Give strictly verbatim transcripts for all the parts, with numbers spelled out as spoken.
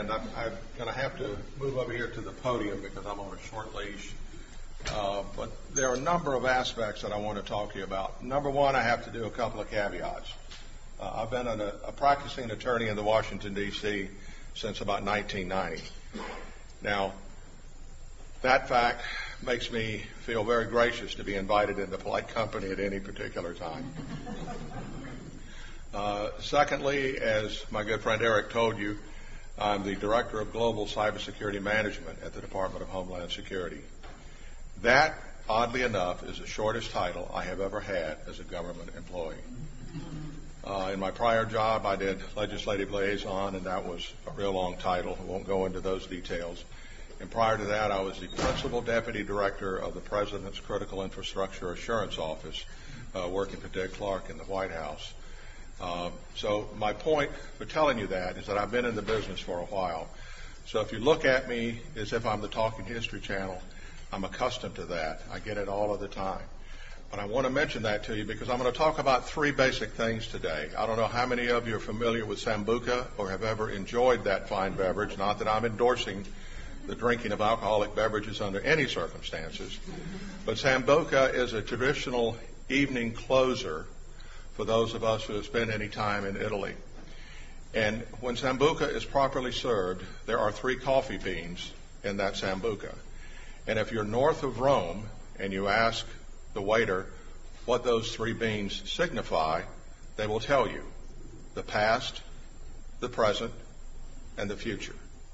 and I'm, I'm going to have to move over here to the podium because I'm on a short leash. Uh, but there are a number of aspects that I want to talk to you about. Number one, I have to do a couple of caveats. Uh, I've been a, a practicing attorney in the Washington, D C since about nineteen ninety. Now, that fact makes me feel very gracious to be invited into polite company at any particular time. Uh, secondly, as my good friend Eric told you, I'm the Director of Global Cybersecurity Management at the Department of Homeland Security. That, oddly enough, is the shortest title I have ever had as a government employee. Uh, in my prior job, I did legislative liaison, and that was a real long title. I won't go into those details. And prior to that, I was the Principal Deputy Director of the President's Critical Infrastructure Assurance Office, uh, working for Dick Clark in the White House. Uh, so my point for telling you that is that I've been in the business for a while. So if you look at me as if I'm the Talking History Channel, I'm accustomed to that. I get it all of the time. But I want to mention that to you because I'm going to talk about three basic things today. I don't know how many of you are familiar with Sambuca or have ever enjoyed that fine beverage. Not that I'm endorsing the drinking of alcoholic beverages under any circumstances. But Sambuca is a traditional evening closer for those of us who have spent any time in Italy. And when Sambuca is properly served, there are three coffee beans in that Sambuca. And if you're north of Rome and you ask the waiter what those three beans signify, they will tell you the past, the present, and the future.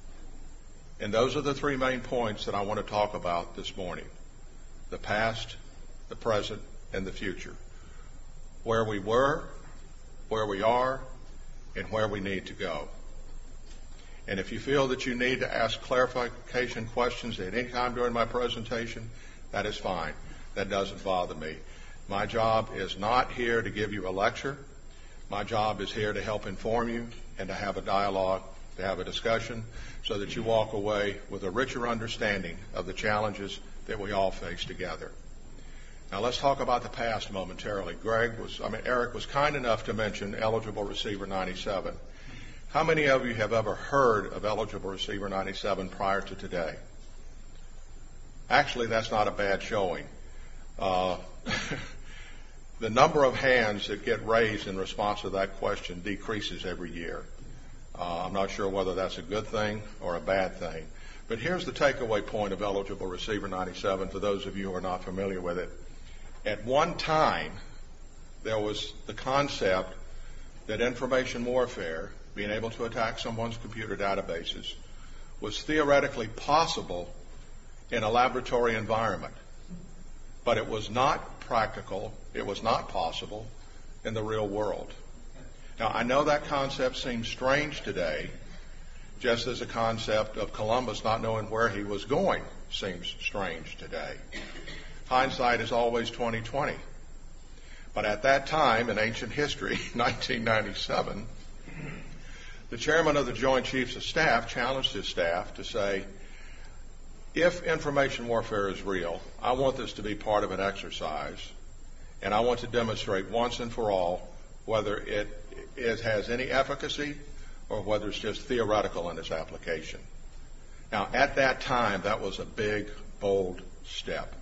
And those are the three main points that I want to talk about this morning. The past, the present, and the future. Where we were, where we are, and where we need to go. And if you feel that you need to ask clarification questions at any time during my presentation, that is fine. That doesn't bother me. My job is not here to give you a lecture. My job is here to help inform you and to have a dialogue, to have a discussion, so that you walk away with a richer understanding of the challenges that we all face together. Now let's talk about the past momentarily. Greg was, I mean, Eric was kind enough to mention Eligible Receiver ninety-seven. How many of you have ever heard of Eligible Receiver ninety-seven prior to today? Actually, that's not a bad showing. Uh, the number of hands that get raised in response to that question decreases every year. Uh, I'm not sure whether that's a good thing or a bad thing. But here's the takeaway point of Eligible Receiver ninety-seven for those of you who are not familiar with it. At one time, there was the concept that information warfare, being able to attack someone's computer databases, was theoretically possible in a laboratory environment. But it was not practical, it was not possible in the real world. Now, I know that concept seems strange today, just as the concept of Columbus not knowing where he was going seems strange today. Hindsight is always twenty twenty. But at that time, in ancient history, nineteen ninety-seven, the chairman of the Joint Chiefs of Staff challenged his staff to say, if information warfare is real, I want this to be part of an exercise, and I want to demonstrate once and for all whether it, it has any efficacy or whether it's just theoretical in its application. Now, at that time, that was a big, bold step.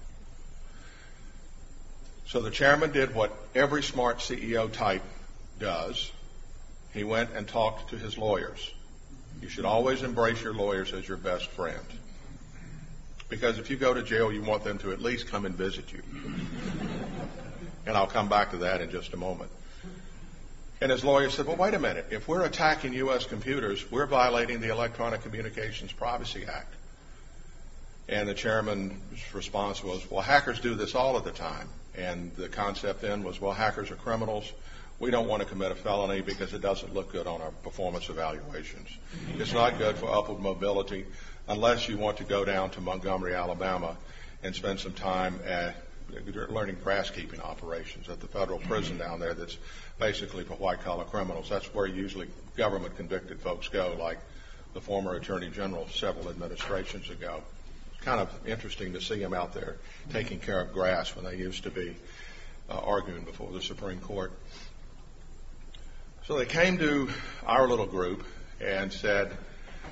So the chairman did what every smart C E O type does. He went and talked to his lawyers. You should always embrace your lawyers as your best friend. Because if you go to jail, you want them to at least come and visit you. And I'll come back to that in just a moment. And his lawyer said, well, wait a minute. If we're attacking U S computers, we're violating the Electronic Communications Privacy Act. And the chairman's response was, well, hackers do this all of the time. And the concept then was, well, hackers are criminals. We don't want to commit a felony because it doesn't look good on our performance evaluations. It's not good for upward mobility unless you want to go down to Montgomery, Alabama, and spend some time at learning grass-keeping operations at the federal prison down there that's basically for white-collar criminals. That's where usually government-convicted folks go, like the former Attorney General several administrations ago. It's kind of interesting to see him out there taking care of grass when they used to be uh, arguing before the Supreme Court. So they came to our little group and said,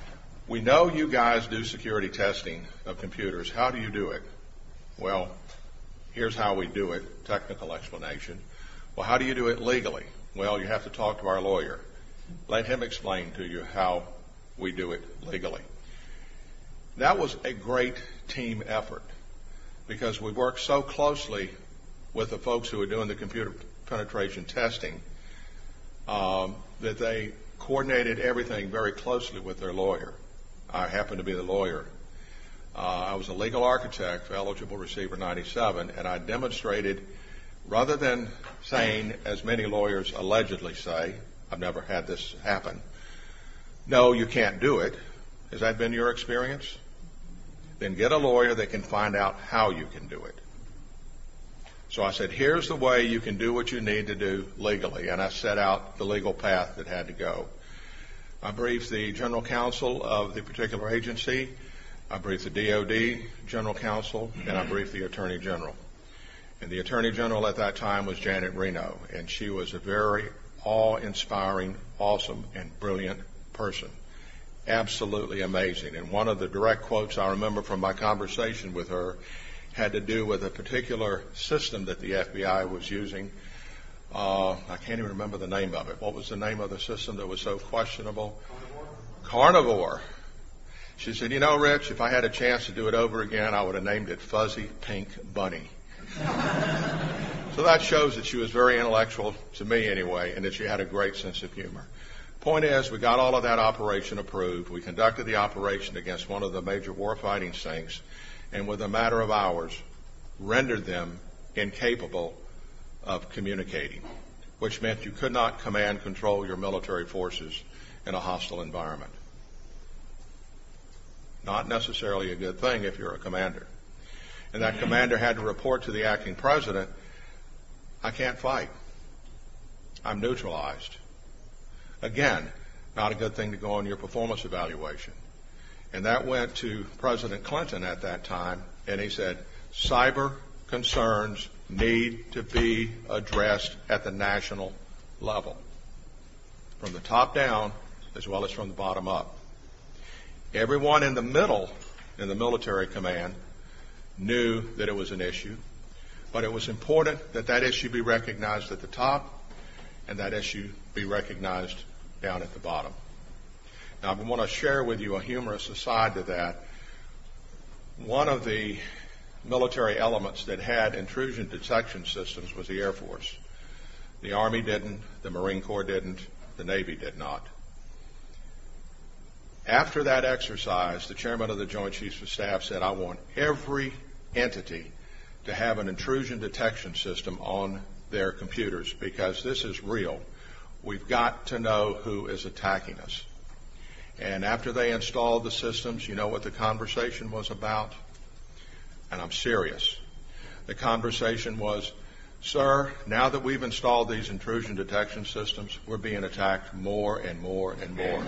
We know you guys do security testing of computers. How do you do it? Well, here's how we do it, technical explanation. Well, how do you do it legally? Well, you have to talk to our lawyer. Let him explain to you how we do it legally. That was a great team effort because we worked so closely with the folks who were doing the computer penetration testing um, that they coordinated everything very closely with their lawyer. I happened to be the lawyer. Uh, I was a legal architect for Eligible Receiver ninety-seven, and I demonstrated, rather than saying, as many lawyers allegedly say, I've never had this happen, no, you can't do it. Has that been your experience? Then get a lawyer that can find out how you can do it. So I said, here's the way you can do what you need to do legally, and I set out the legal path that had to go. I briefed the general counsel of the particular agency, I briefed the D O D general counsel, and I briefed the attorney general. And the attorney general at that time was Janet Reno, and she was a very awe-inspiring, awesome, and brilliant person. Absolutely amazing. And one of the direct quotes I remember from my conversation with her had to do with a particular system that the F B I was using. Uh, I can't even remember the name of it. What was the name of the system that was so questionable? Carnivore. Carnivore. She said, you know, Rich, if I had a chance to do it over again, I would have named it Fuzzy Pink Bunny. So that shows that she was very intellectual, to me anyway, and that she had a great sense of humor. Point is, we got all of that operation approved. We conducted the operation against one of the major warfighting sinks, and with a matter of hours, rendered them incapable of communicating, which meant you could not command control your military forces in a hostile environment. Not necessarily a good thing if you're a commander. And that commander had to report to the acting president, I can't fight. I'm neutralized. Again, not a good thing to go on your performance evaluation. And that went to President Clinton at that time, and he said, cyber concerns need to be addressed at the national level, from the top down as well as from the bottom up. Everyone in the middle, in the military command, knew that it was an issue, but it was important that that issue be recognized at the top and that issue be recognized down at the bottom. Now, I want to share with you a humorous aside to that. One of the military elements that had intrusion detection systems was the Air Force. The Army didn't, the Marine Corps didn't, the Navy did not. After that exercise, the chairman of the Joint Chiefs of Staff said, I want every entity to have an intrusion detection system on their computers because this is real. We've got to know who is attacking us. And after they installed the systems, you know what the conversation was about? And I'm serious. The conversation was, sir, now that we've installed these intrusion detection systems, we're being attacked more and more and more.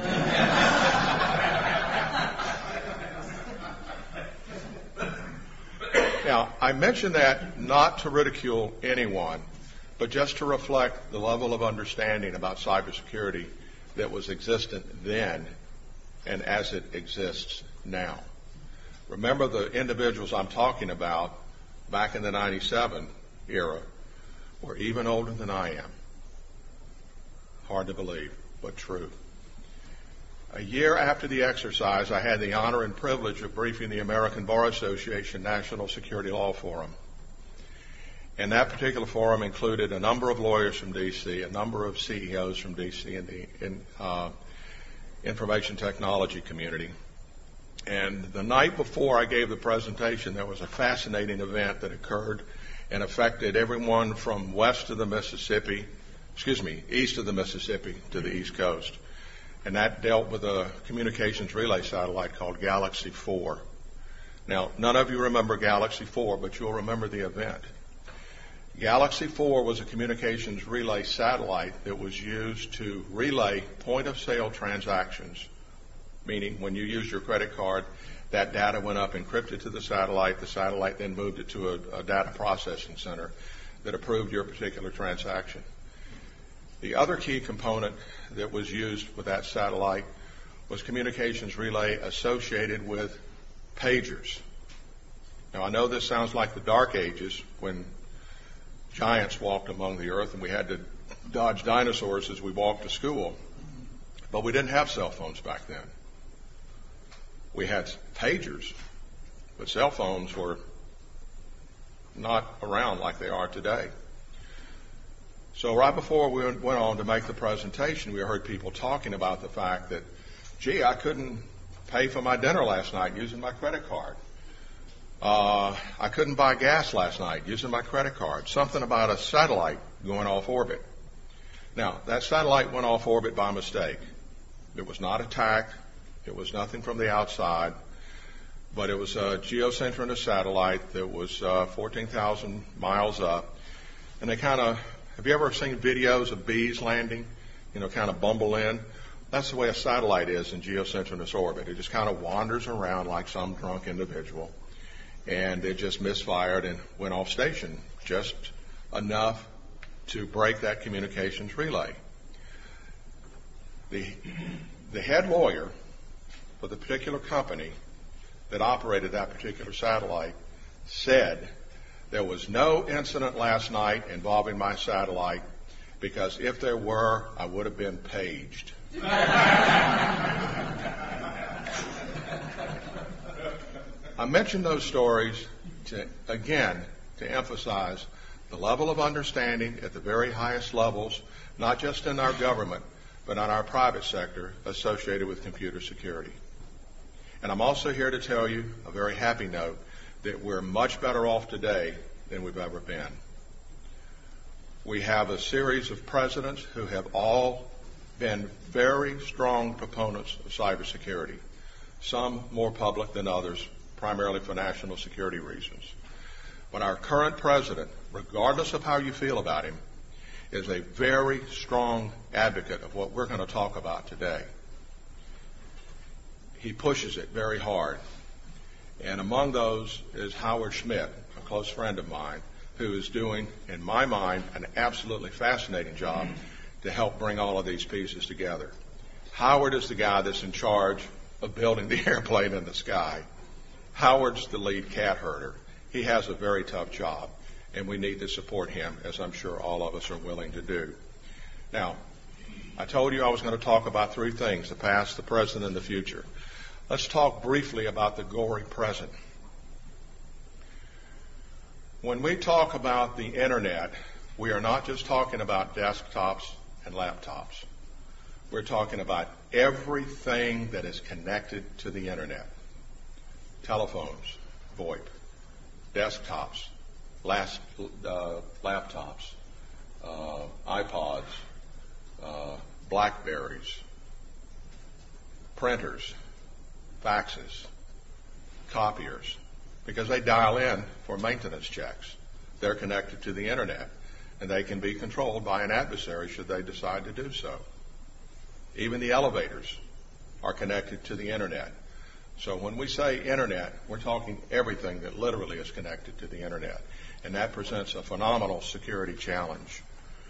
Now, I mention that not to ridicule anyone, but just to reflect the level of understanding about cybersecurity that was existent then and as it exists now. Remember, the individuals I'm talking about back in the ninety-seven era were even older than I am. Hard to believe, but true. A year after the exercise, I had the honor and privilege of briefing the American Bar Association National Security Law Forum. And that particular forum included a number of lawyers from D C, a number of C E Os from D C and the in, uh, information technology community. And the night before I gave the presentation, there was a fascinating event that occurred and affected everyone from west of the Mississippi, excuse me, east of the Mississippi to the East Coast. And that dealt with a communications relay satellite called Galaxy four. Now, none of you remember Galaxy four, but you'll remember the event. Galaxy four was a communications relay satellite that was used to relay point-of-sale transactions, meaning when you used your credit card, that data went up encrypted to the satellite. The satellite then moved it to a, a data processing center that approved your particular transaction. The other key component that was used with that satellite was communications relay associated with pagers. Now, I know this sounds like the Dark Ages when giants walked among the earth and we had to dodge dinosaurs as we walked to school, but we didn't have cell phones back then. We had pagers, but cell phones were not around like they are today. So right before we went on to make the presentation, we heard people talking about the fact that, gee, I couldn't pay for my dinner last night using my credit card. Uh, I couldn't buy gas last night using my credit card. Something about a satellite going off orbit. Now, that satellite went off orbit by mistake. It was not attacked. It was nothing from the outside. But it was a geosynchronous satellite that was uh, fourteen thousand miles up. And they kind of, have you ever seen videos of bees landing, you know, kind of bumble in? That's the way a satellite is in geosynchronous orbit. It just kind of wanders around like some drunk individual. And it just misfired and went off station just enough to break that communications relay. The, the head lawyer for the particular company that operated that particular satellite said there was no incident last night involving my satellite because if there were, I would have been paged. I mention those stories to, again, to emphasize the level of understanding at the very highest levels, not just in our government, but in our private sector associated with computer security. And I'm also here to tell you a very happy note that we're much better off today than we've ever been. We have a series of presidents who have all been very strong proponents of cybersecurity, some more public than others, primarily for national security reasons. But our current president, regardless of how you feel about him, is a very strong advocate of what we're going to talk about today. He pushes it very hard. And among those is Howard Schmidt, a close friend of mine, who is doing, in my mind, an absolutely fascinating job to help bring all of these pieces together. Howard is the guy that's in charge of building the airplane in the sky. Howard's the lead cat herder. He has a very tough job, and we need to support him, as I'm sure all of us are willing to do. Now, I told you I was going to talk about three things, the past, the present, and the future. Let's talk briefly about the gory present. When we talk about the Internet, we are not just talking about desktops and laptops. We're talking about everything that is connected to the Internet. Telephones, VoIP, desktops, last, uh, laptops, uh, iPods, uh, Blackberries, printers, faxes, copiers, because they dial in for maintenance checks. They're connected to the Internet, and they can be controlled by an adversary should they decide to do so. Even the elevators are connected to the Internet. So when we say Internet, we're talking everything that literally is connected to the Internet, and that presents a phenomenal security challenge.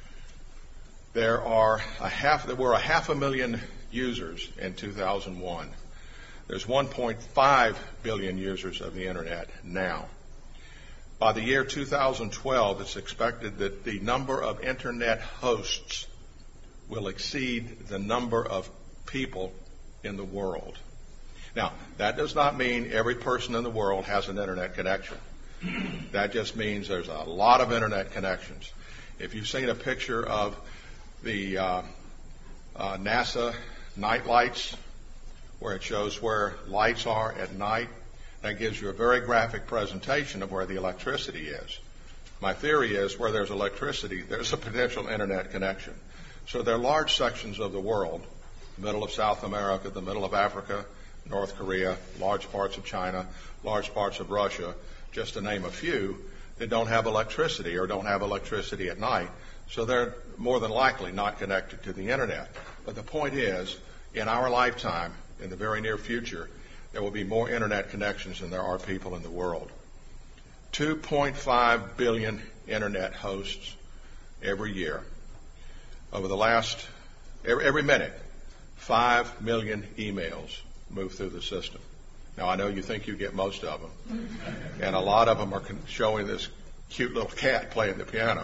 There are a half, there were a half a million users in two thousand one. There's one point five billion users of the Internet now. By the year two thousand twelve, it's expected that the number of Internet hosts will exceed the number of people in the world. Now, that does not mean every person in the world has an Internet connection. That just means there's a lot of Internet connections. If you've seen a picture of the uh, uh, NASA night lights, where it shows where lights are at night, that gives you a very graphic presentation of where the electricity is. My theory is where there's electricity, there's a potential Internet connection. So there are large sections of the world, the middle of South America, the middle of Africa, North Korea, large parts of China, large parts of Russia, just to name a few, that don't have electricity or don't have electricity at night. So they're more than likely not connected to the Internet. But the point is, in our lifetime, in the very near future, there will be more Internet connections than there are people in the world. two point five billion Internet hosts every year. Over the last, every, every minute, Five million emails move through the system. Now, I know you think you get most of them, and a lot of them are showing this cute little cat playing the piano.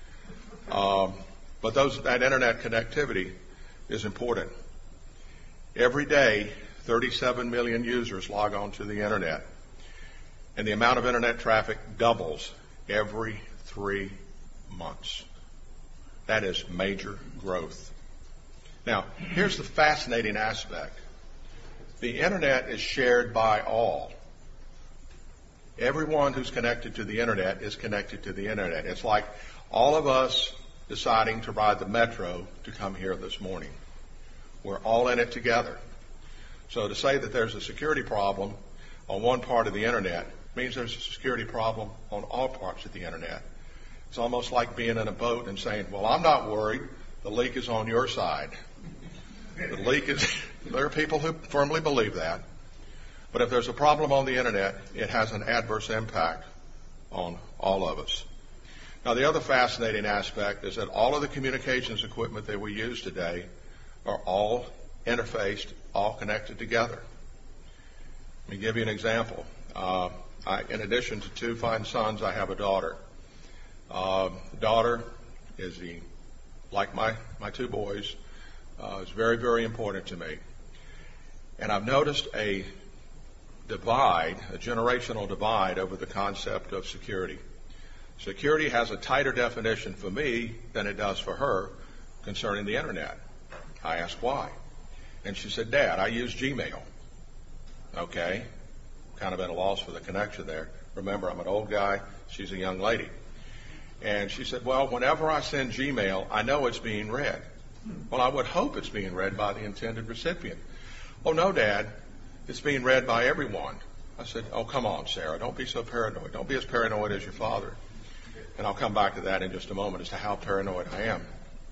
Um, but those that internet connectivity is important. Every day, thirty-seven million users log on to the internet, and the amount of internet traffic doubles every three months. That is major growth. Now, here's the fascinating aspect. The internet is shared by all. Everyone who's connected to the internet is connected to the internet. It's like all of us deciding to ride the metro to come here this morning. We're all in it together. So to say that there's a security problem on one part of the internet means there's a security problem on all parts of the internet. It's almost like being in a boat and saying, well, I'm not worried. The leak is on your side. The leak is, there are people who firmly believe that. But if there's a problem on the internet, it has an adverse impact on all of us. Now, the other fascinating aspect is that all of the communications equipment that we use today are all interfaced, all connected together. Let me give you an example. Uh, I, in addition to two fine sons, I have a daughter. Uh, the daughter is the, like my, my two boys, uh, is very, very important to me. And I've noticed a divide, a generational divide over the concept of security. Security has a tighter definition for me than it does for her concerning the internet. I asked why. And she said, Dad, I use Gmail. Okay. Kind of at a loss for the connection there. Remember, I'm an old guy. She's a young lady. And she said, well, whenever I send Gmail, I know it's being read. Well, I would hope it's being read by the intended recipient. Oh, no, Dad. It's being read by everyone. I said, oh, come on, Sarah. Don't be so paranoid. Don't be as paranoid as your father. And I'll come back to that in just a moment as to how paranoid I am.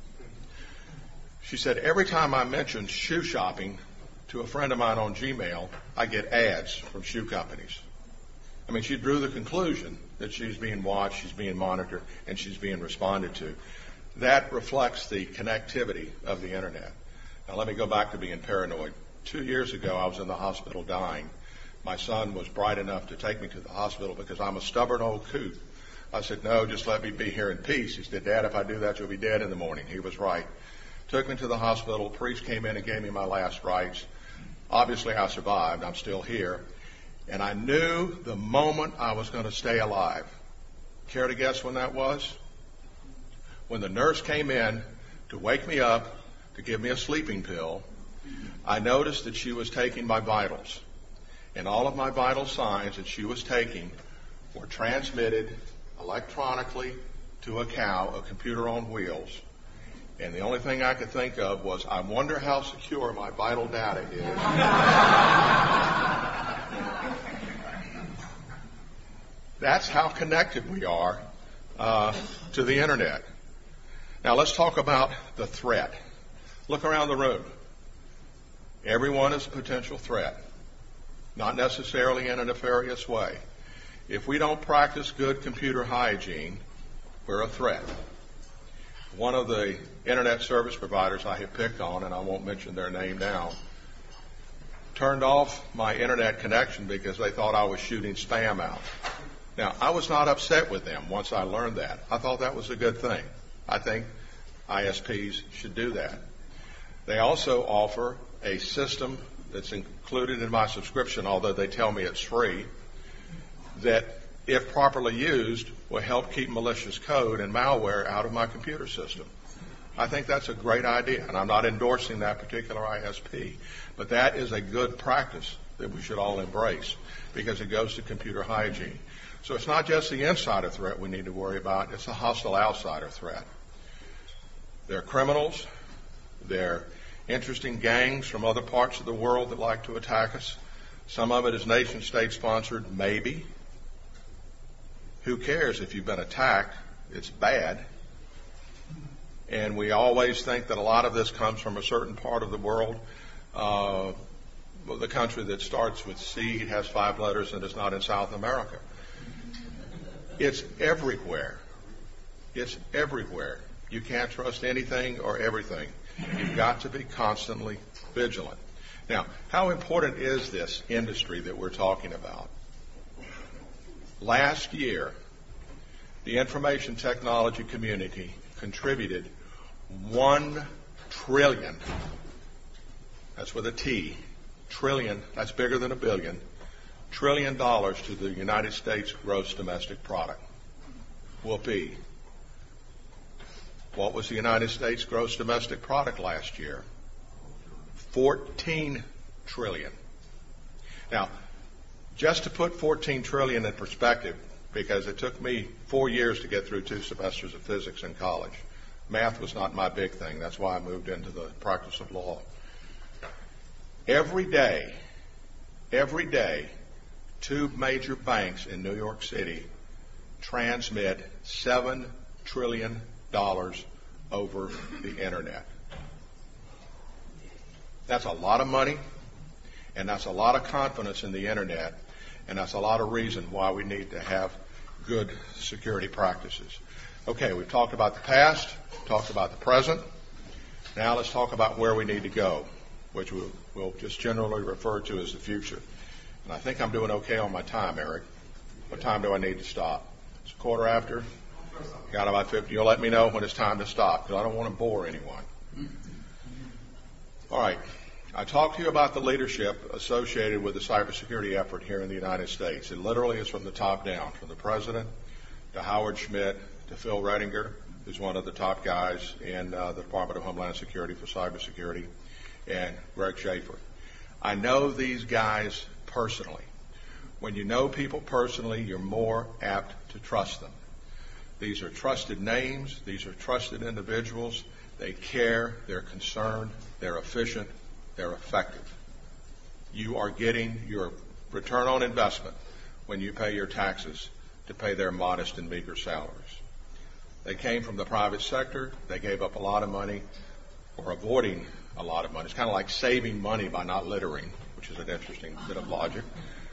She said, every time I mention shoe shopping to a friend of mine on Gmail, I get ads from shoe companies. I mean, she drew the conclusion that she's being watched, she's being monitored, and she's being responded to. That reflects the connectivity of the internet. Now, let me go back to being paranoid. Two years ago, I was in the hospital dying. My son was bright enough to take me to the hospital because I'm a stubborn old coot. I said, no, just let me be here in peace. He said, Dad, if I do that, you'll be dead in the morning. He was right. Took me to the hospital. The priest came in and gave me my last rites. Obviously, I survived. I'm still here. And I knew the moment I was going to stay alive. Care to guess when that was? When the nurse came in to wake me up, to give me a sleeping pill, I noticed that she was taking my vitals. And all of my vital signs that she was taking were transmitted electronically to a cow, a computer on wheels. And the only thing I could think of was, I wonder how secure my vital data is. That's how connected we are uh, to the internet. Now let's talk about the threat. Look around the room. Everyone is a potential threat, not necessarily in a nefarious way. If we don't practice good computer hygiene, we're a threat. One of the internet service providers I have picked on, and I won't mention their name now, turned off my internet connection because they thought I was shooting spam out. Now, I was not upset with them once I learned that. I thought that was a good thing. I think I S Ps should do that. They also offer a system that's included in my subscription, although they tell me it's free, that, if properly used, will help keep malicious code and malware out of my computer system. I think that's a great idea, and I'm not endorsing that particular I S P, but that is a good practice that we should all embrace because it goes to computer hygiene. So it's not just the insider threat we need to worry about, it's the hostile outsider threat. There are criminals, there are interesting gangs from other parts of the world that like to attack us. Some of it is nation-state sponsored, maybe. Who cares if you've been attacked? It's bad. And we always think that a lot of this comes from a certain part of the world. Uh, the country that starts with C has five letters and is not in South America. It's everywhere. It's everywhere. You can't trust anything or everything. You've got to be constantly vigilant. Now, how important is this industry that we're talking about? Last year, the information technology community contributed one trillion, that's with a T, trillion, that's bigger than a billion, trillion dollars to the United States gross domestic product. Whoopee. What was the United States gross domestic product last year? fourteen trillion. Now, just to put fourteen trillion in perspective, because it took me four years to get through two semesters of physics in college. Math was not my big thing. That's why I moved into the practice of law. Every day, every day, two major banks in New York City transmit seven trillion dollars over the internet. That's a lot of money, and that's a lot of confidence in the internet, and that's a lot of reason why we need to have good security practices. Okay, we've talked about the past, talked about the present. Now let's talk about where we need to go, which we'll, we'll just generally refer to as the future. And I think I'm doing okay on my time, Eric. What time do I need to stop? It's a quarter after. Got about fifty. You'll let me know when it's time to stop, because I don't want to bore anyone. All right. I talked to you about the leadership associated with the cybersecurity effort here in the United States. It literally is from the top down, from the president to Howard Schmidt to Phil Redinger, who's one of the top guys in uh, the Department of Homeland Security for cybersecurity, and Greg Schaefer. I know these guys personally. When you know people personally, you're more apt to trust them. These are trusted names. These are trusted individuals. They care. They're concerned. They're efficient. They're effective. You are getting your return on investment when you pay your taxes to pay their modest and meager salaries. They came from the private sector. They gave up a lot of money or avoiding a lot of money. It's kind of like saving money by not littering, which is an interesting bit of logic.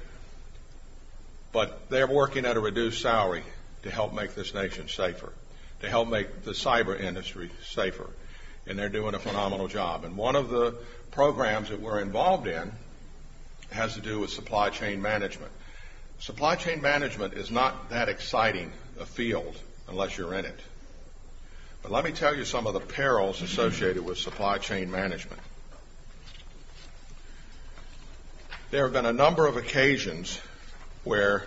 But they're working at a reduced salary to help make this nation safer, to help make the cyber industry safer. And they're doing a phenomenal job. And one of the programs that we're involved in has to do with supply chain management. Supply chain management is not that exciting a field unless you're in it. But let me tell you some of the perils associated with supply chain management. There have been a number of occasions where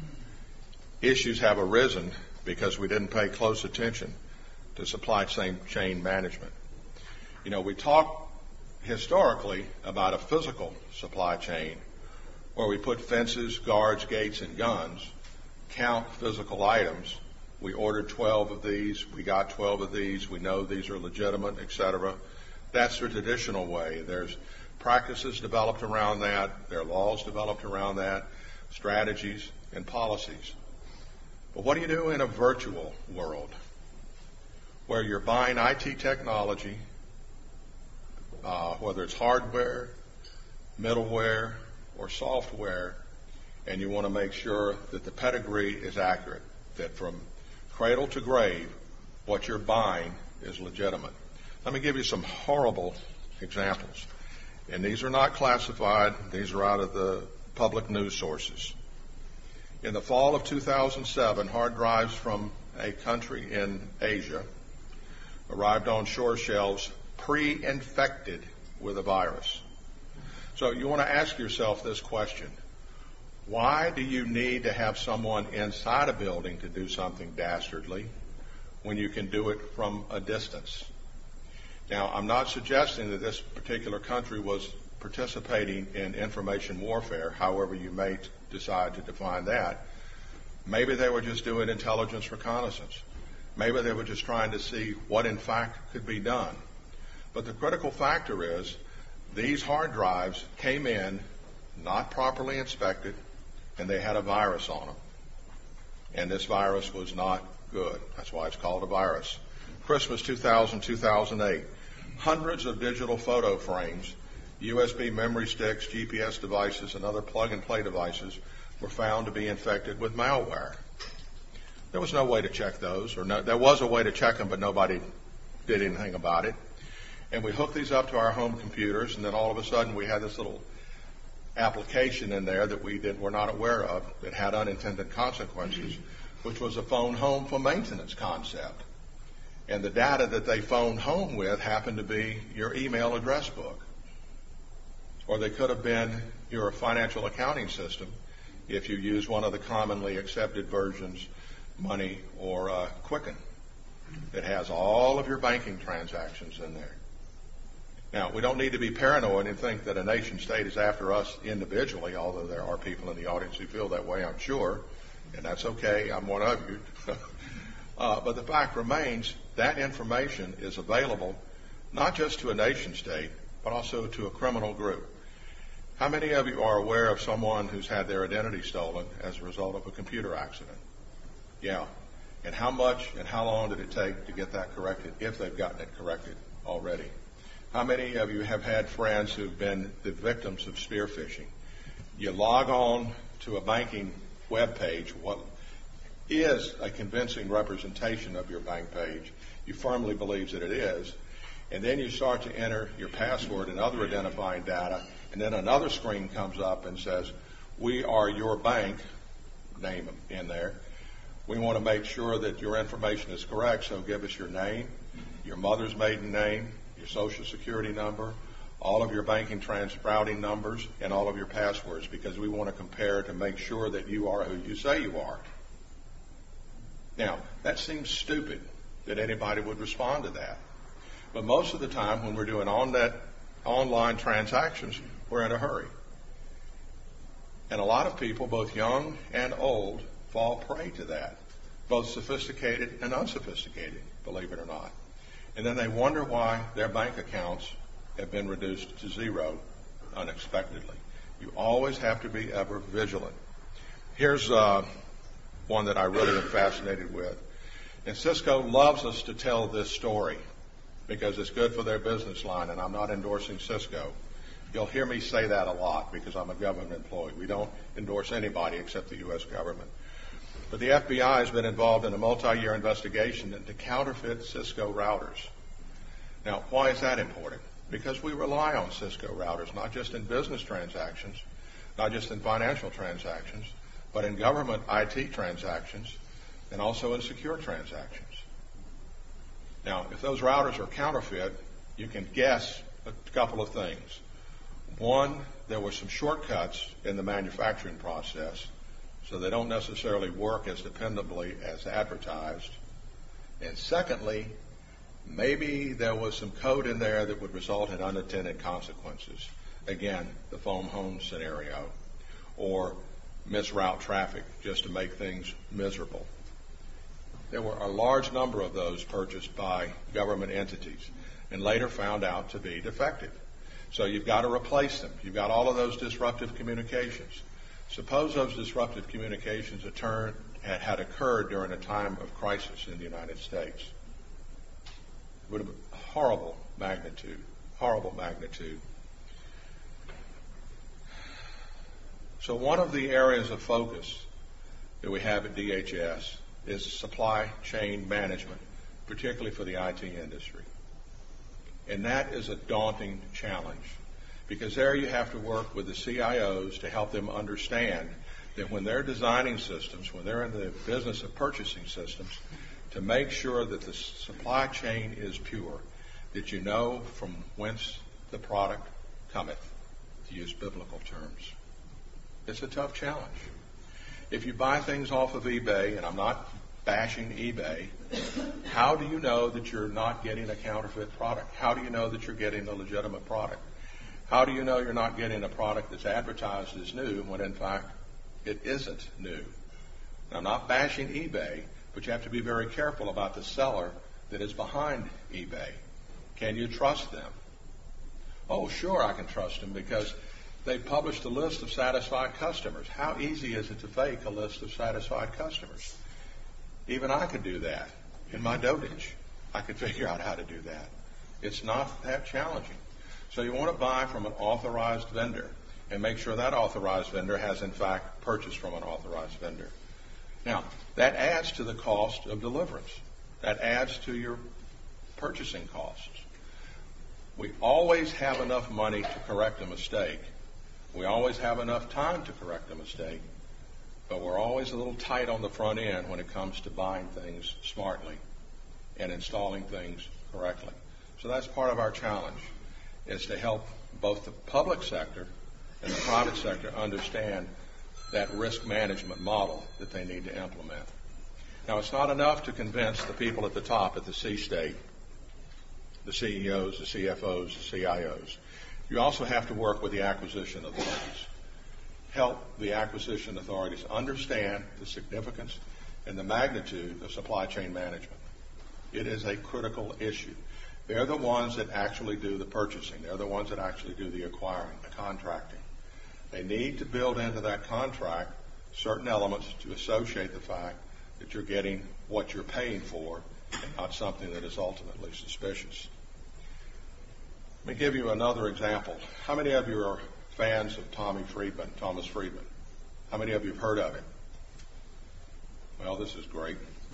issues have arisen because we didn't pay close attention to supply chain management. You know, we talk historically about a physical supply chain where we put fences, guards, gates, and guns, count physical items. We ordered twelve of these. We got twelve of these. We know these are legitimate, et cetera. That's the traditional way. There's practices developed around that. There are laws developed around that, strategies and policies. But what do you do in a virtual world where you're buying I T technology, uh, whether it's hardware, middleware, or software, and you want to make sure that the pedigree is accurate, that from cradle to grave, what you're buying is legitimate. Let me give you some horrible examples. And these are not classified. These are out of the public news sources. In the fall of two thousand seven, hard drives from a country in Asia arrived on shore shelves pre-infected with a virus. So you want to ask yourself this question. Why do you need to have someone inside a building to do something dastardly when you can do it from a distance? Now, I'm not suggesting that this particular country was participating in information warfare, however you may decide to define that. Maybe they were just doing intelligence reconnaissance. Maybe they were just trying to see what in fact could be done. But the critical factor is these hard drives came in not properly inspected, and they had a virus on them. And this virus was not good. That's why it's called a virus. Christmas two thousand, two thousand eight. Hundreds of digital photo frames, U S B memory sticks, G P S devices, and other plug-and-play devices were found to be infected with malware. There was no way to check those, or no, there was a way to check them, but nobody did anything about it. And we hooked these up to our home computers, and then all of a sudden we had this little application in there that we did, were not aware of that had unintended consequences, which was a phone home for maintenance concept. And the data that they phoned home with happened to be your email address book. Or they could have been your financial accounting system if you use one of the commonly accepted versions, Money or uh, Quicken. It has all of your banking transactions in there. Now, we don't need to be paranoid and think that a nation state is after us individually, although there are people in the audience who feel that way, I'm sure, and that's okay. I'm one of you. uh, but the fact remains that information is available not just to a nation state, but also to a criminal group. How many of you are aware of someone who's had their identity stolen as a result of a computer accident? Yeah. And how much and how long did it take to get that corrected, if they've gotten it corrected already? How many of you have had friends who've been the victims of spear phishing? You log on to a banking web page, what is a convincing representation of your bank page. You firmly believe that it is. And then you start to enter your password and other identifying data, and then another screen comes up and says, we are your bank, name in there. We want to make sure that your information is correct, so give us your name, your mother's maiden name, your social security number, all of your banking trans routing numbers, and all of your passwords, because we want to compare to make sure that you are who you say you are. Now, that seems stupid that anybody would respond to that. But most of the time when we're doing on-net, online transactions, we're in a hurry. And a lot of people, both young and old, fall prey to that, both sophisticated and unsophisticated, believe it or not. And then they wonder why their bank accounts have been reduced to zero unexpectedly. You always have to be ever vigilant. Here's uh, one that I really am fascinated with. And Cisco loves us to tell this story because it's good for their business line, and I'm not endorsing Cisco. You'll hear me say that a lot because I'm a government employee. We don't endorse anybody except the U S government. But the F B I has been involved in a multi-year investigation into counterfeit Cisco routers. Now, why is that important? Because we rely on Cisco routers, not just in business transactions, not just in financial transactions, but in government I T transactions and also in secure transactions. Now, if those routers are counterfeit, you can guess a couple of things. One, there were some shortcuts in the manufacturing process, so they don't necessarily work as dependably as advertised. And secondly, maybe there was some code in there that would result in unintended consequences. Again, the phone home scenario, or misroute traffic just to make things miserable. There were a large number of those purchased by government entities and later found out to be defective. So you've got to replace them. You've got all of those disruptive communications. Suppose those disruptive communications had, had, had occurred during a time of crisis in the United States. It would have been horrible magnitude, horrible magnitude. So one of the areas of focus that we have at D H S is supply chain management, particularly for the I T industry. And that is a daunting challenge because there you have to work with the C I Os to help them understand that when they're designing systems, when they're in the business of purchasing systems, to make sure that the supply chain is pure, that you know from whence the product cometh, to use biblical terms. It's a tough challenge. If you buy things off of eBay, and I'm not bashing eBay, how do you know that you're not getting a counterfeit product? How do you know that you're getting a legitimate product? How do you know you're not getting a product that's advertised as new when in fact it isn't new? Now, I'm not bashing eBay, but you have to be very careful about the seller that is behind eBay. Can you trust them? Oh, sure, I can trust them because they published a list of satisfied customers. How easy is it to fake a list of satisfied customers? Even I could do that in my dotage. I could figure out how to do that. It's not that challenging. So you want to buy from an authorized vendor and make sure that authorized vendor has in fact purchased from an authorized vendor. Now, that adds to the cost of deliverance. That adds to your purchasing costs. We always have enough money to correct a mistake. We always have enough time to correct a mistake, but we're always a little tight on the front end when it comes to buying things smartly and installing things correctly. So that's part of our challenge, is to help both the public sector and the private sector understand that risk management model that they need to implement. Now, it's not enough to convince the people at the top, at the C-state, the C E Os, the C F Os, the C I Os. You also have to work with the acquisition authorities. Help the acquisition authorities understand the significance and the magnitude of supply chain management. It is a critical issue. They're the ones that actually do the purchasing. They're the ones that actually do the acquiring, the contracting. They need to build into that contract certain elements to associate the fact that you're getting what you're paying for and not something that is ultimately suspicious. Let me give you another example. How many of you are fans of Tommy Friedman, Thomas Friedman? How many of you have heard of him? Well, this is great.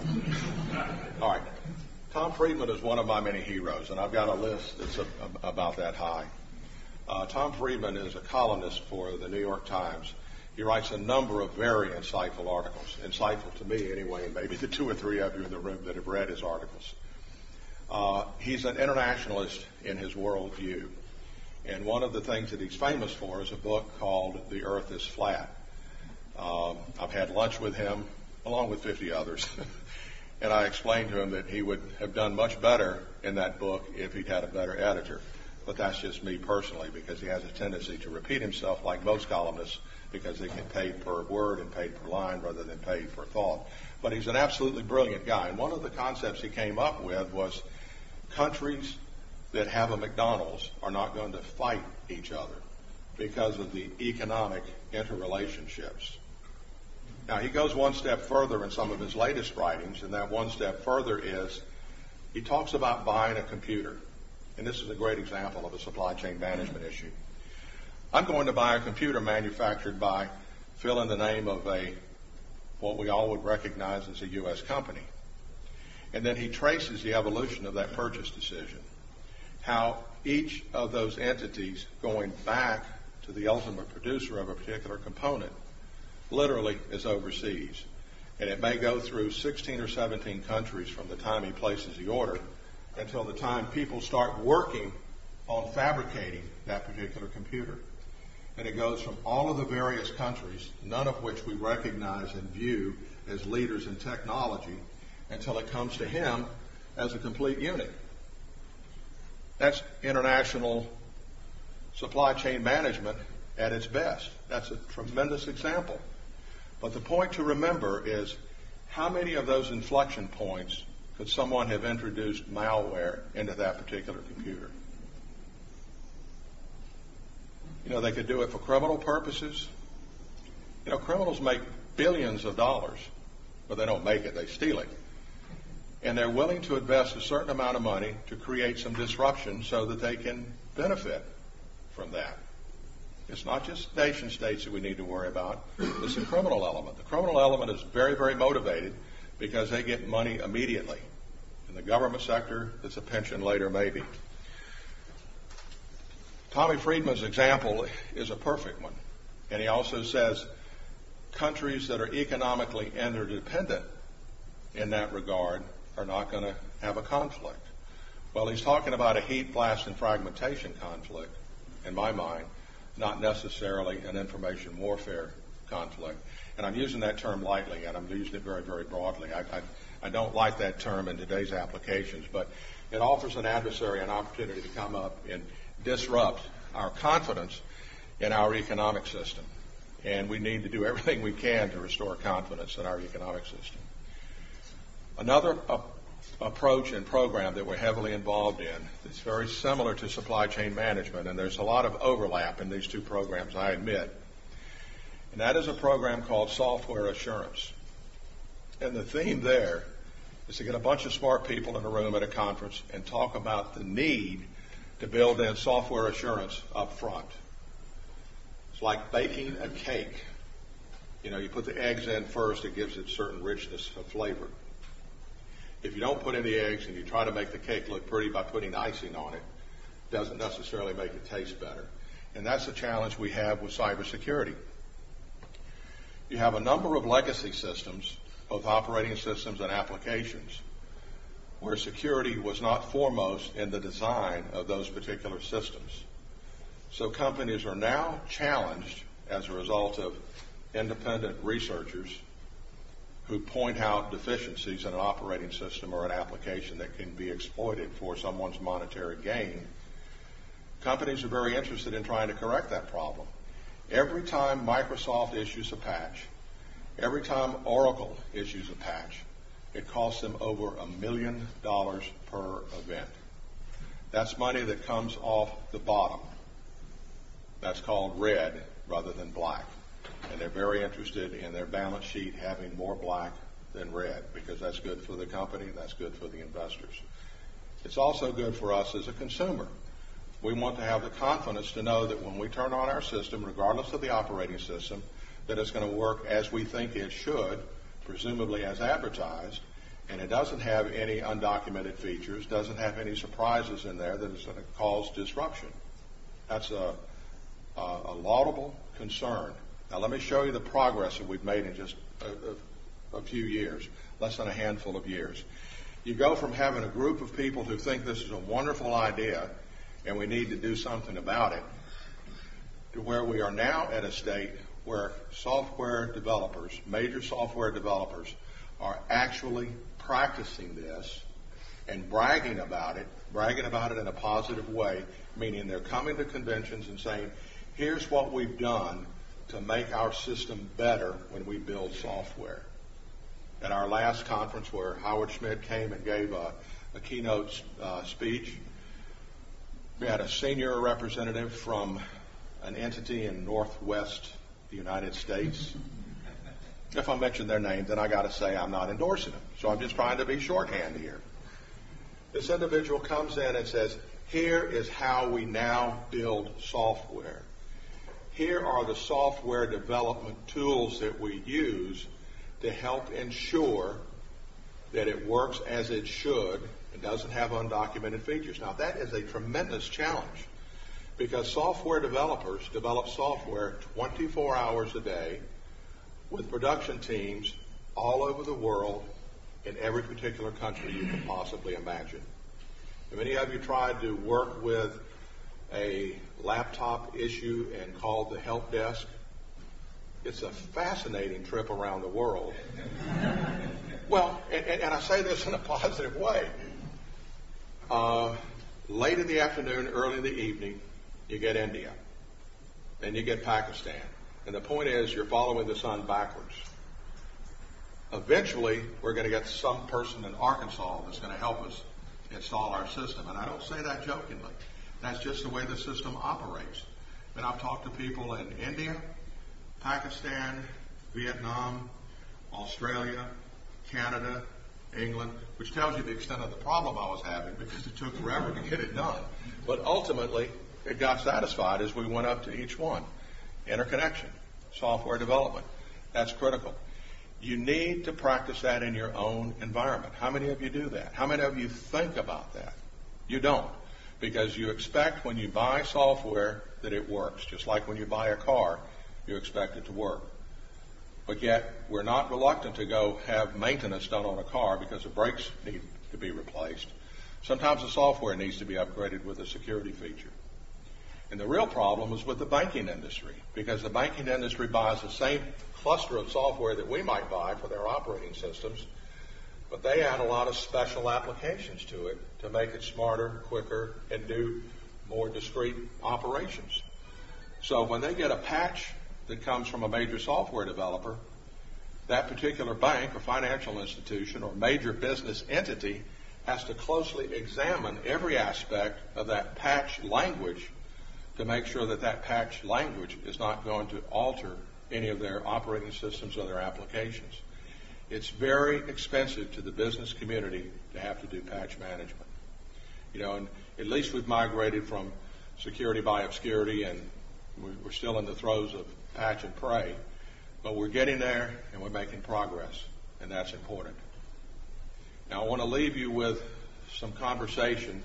All right. Tom Friedman is one of my many heroes, and I've got a list that's a, a, about that high. Uh, Tom Friedman is a columnist for the New York Times. He writes a number of very insightful articles, insightful to me anyway, and maybe the two or three of you in the room that have read his articles. Uh, he's an internationalist in his worldview, and one of the things that he's famous for is a book called The Earth is Flat. Um, I've had lunch with him, along with fifty others, and I explained to him that he would have done much better in that book if he'd had a better editor. But that's just me personally, because he has a tendency to repeat himself like most columnists, because they get paid per word and paid per line rather than paid per thought. But he's an absolutely brilliant guy. And one of the concepts he came up with was countries that have a McDonald's are not going to fight each other because of the economic interrelationships. Now, he goes one step further in some of his latest writings, and that one step further is he talks about buying a computer. And this is a great example of a supply chain management issue. I'm going to buy a computer manufactured by, fill in the name of a, what we all would recognize as a U S company. And then he traces the evolution of that purchase decision, how each of those entities going back to the ultimate producer of a particular component literally is overseas. And it may go through sixteen or seventeen countries from the time he places the order until the time people start working on fabricating that particular computer. And it goes from all of the various countries, none of which we recognize and view as leaders in technology, until it comes to him as a complete unit. That's international supply chain management at its best. That's a tremendous example. But the point to remember is, how many of those inflection points could someone have introduced malware into that particular computer? You know, they could do it for criminal purposes. You know, criminals make billions of dollars, but they don't make it, they steal it. And they're willing to invest a certain amount of money to create some disruption so that they can benefit from that. It's not just nation states that we need to worry about. It's the criminal element. The criminal element is very, very motivated because they get money immediately. In the government sector, it's a pension later maybe. Tommy Friedman's example is a perfect one. And he also says countries that are economically interdependent in that regard are not going to have a conflict. Well, he's talking about a heat, blast, and fragmentation conflict, in my mind, not necessarily an information warfare conflict. And I'm using that term lightly, and I'm using it very, very broadly. I, I, I don't like that term in today's applications, but it offers an adversary an opportunity to come up and disrupt our confidence in our economic system. And we need to do everything we can to restore confidence in our economic system. Another uh, approach and program that we're heavily involved in that's very similar to supply chain management, and there's a lot of overlap in these two programs, I admit, and that is a program called software assurance. And the theme there is to get a bunch of smart people in a room at a conference and talk about the need to build in software assurance up front. It's like baking a cake. You know, you put the eggs in first, it gives it certain richness of flavor. If you don't put in the eggs and you try to make the cake look pretty by putting icing on it, doesn't necessarily make it taste better. And that's the challenge we have with cybersecurity. You have a number of legacy systems, both operating systems and applications, where security was not foremost in the design of those particular systems. So companies are now challenged as a result of independent researchers who point out deficiencies in an operating system or an application that can be exploited for someone's monetary gain. Companies are very interested in trying to correct that problem. Every time Microsoft issues a patch, every time Oracle issues a patch, it costs them over a million dollars per event. That's money that comes off the bottom. That's called red rather than black. And they're very interested in their balance sheet having more black than red because that's good for the company, that's good for the investors. It's also good for us as a consumer. We want to have the confidence to know that when we turn on our system, regardless of the operating system, that it's going to work as we think it should, presumably as advertised, and it doesn't have any undocumented features, doesn't have any surprises in there that is going to cause disruption. That's a, a, a laudable concern. Now let me show you the progress that we've made in just a, a, a few years, less than a handful of years. You go from having a group of people who think this is a wonderful idea and we need to do something about it, to where we are now at a state where software developers, major software developers, are actually practicing this and bragging about it, bragging about it in a positive way, meaning they're coming to conventions and saying, here's what we've done to make our system better when we build software. At our last conference where Howard Schmidt came and gave a, a keynote uh, speech, we had a senior representative from an entity in Northwest the United States. If I mention their name, then I got to say I'm not endorsing them. So I'm just trying to be shorthand here. This individual comes in and says, here is how we now build software. Here are the software development tools that we use to help ensure that it works as it should and doesn't have undocumented features. Now, that is a tremendous challenge because software developers develop software twenty-four hours a day with production teams all over the world in every particular country you can possibly imagine. Have any of you tried to work with a laptop issue and called the help desk? It's a fascinating trip around the world. Well, and, and I say this in a positive way. Uh, late in the afternoon, early in the evening, you get India. Then you get Pakistan. And the point is, you're following the sun backwards. Eventually, we're going to get some person in Arkansas that's going to help us install our system. And I don't say that jokingly. That's just the way the system operates. And I've talked to people in India, Pakistan, Vietnam, Australia, Canada, England, which tells you the extent of the problem I was having because it took forever to get it done. But ultimately, it got satisfied as we went up to each one. Interconnection, software development, that's critical. You need to practice that in your own environment. How many of you do that? How many of you think about that? You don't, because you expect when you buy software that it works, just like when you buy a car, you expect it to work. But yet, we're not reluctant to go have maintenance done on a car because the brakes need to be replaced. Sometimes the software needs to be upgraded with a security feature. And the real problem is with the banking industry, because the banking industry buys the same cluster of software that we might buy for their operating systems, but they add a lot of special applications to it to make it smarter, quicker, and do more discrete operations. So when they get a patch that comes from a major software developer, that particular bank or financial institution or major business entity has to closely examine every aspect of that patch language to make sure that that patch language is not going to alter any of their operating systems or their applications. It's very expensive to the business community to have to do patch management. You know, and at least we've migrated from security by obscurity, and we're still in the throes of patch and pray, but we're getting there and we're making progress, and that's important. Now, I want to leave you with some conversation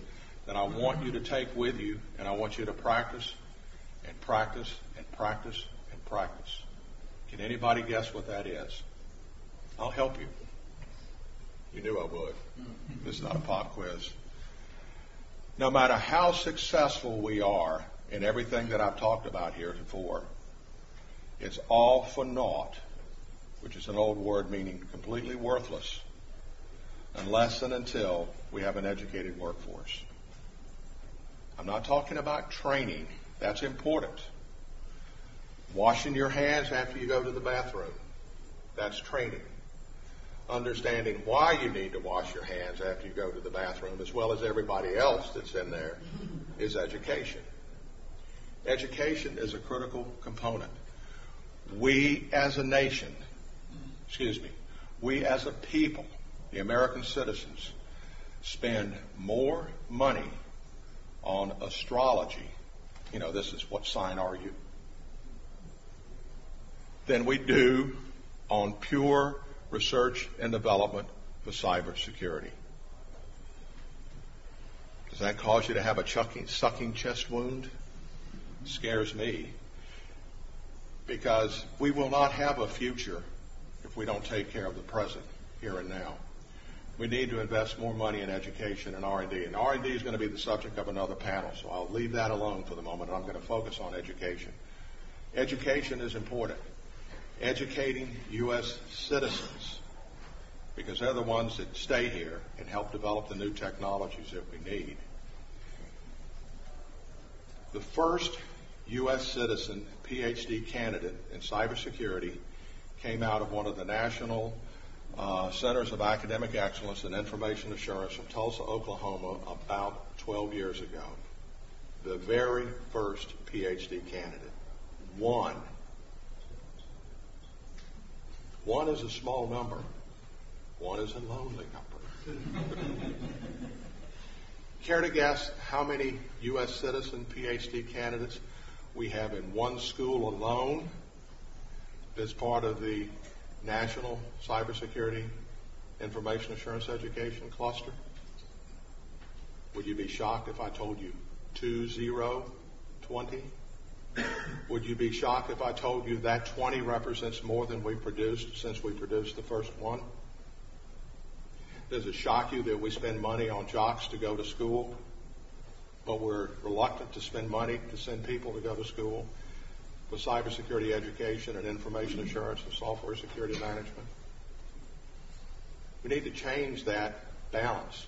that I want you to take with you, and I want you to practice and practice and practice and practice. Can anybody guess what that is? I'll help you. You knew I would. This is not a pop quiz. No matter how successful we are in everything that I've talked about here before, it's all for naught, which is an old word meaning completely worthless, unless and until we have an educated workforce. I'm not talking about training. That's important. Washing your hands after you go to the bathroom. That's training. Understanding why you need to wash your hands after you go to the bathroom, as well as everybody else that's in there, is education. Education is a critical component. We as a nation, excuse me, we as a people, the American citizens, spend more money on astrology, you know, this is what sign are you, than we do on pure research and development for cybersecurity. Does that cause you to have a chucking, sucking chest wound? Scares me. Because we will not have a future if we don't take care of the present, here and now. We need to invest more money in education and R and D. And R and D is going to be the subject of another panel, so I'll leave that alone for the moment. I'm going to focus on education. Education is important. Educating U S citizens, because they're the ones that stay here and help develop the new technologies that we need. The first U S citizen P H D candidate in cybersecurity came out of one of the national uh, centers of academic excellence and information assurance from Tulsa, Oklahoma, about twelve years ago. The very first P H D candidate. One. One is a small number. One is a lonely number. Care to guess how many U S citizen P H D candidates we have in one school alone as part of the National Cybersecurity Information Assurance Education Cluster? Would you be shocked if I told you two, zero, twenty? Would you be shocked if I told you that twenty represents more than we produced since we produced the first one? Does it shock you that we spend money on jocks to go to school, but we're reluctant to spend money to send people to go to school for cybersecurity education and information assurance and software security management? We need to change that balance.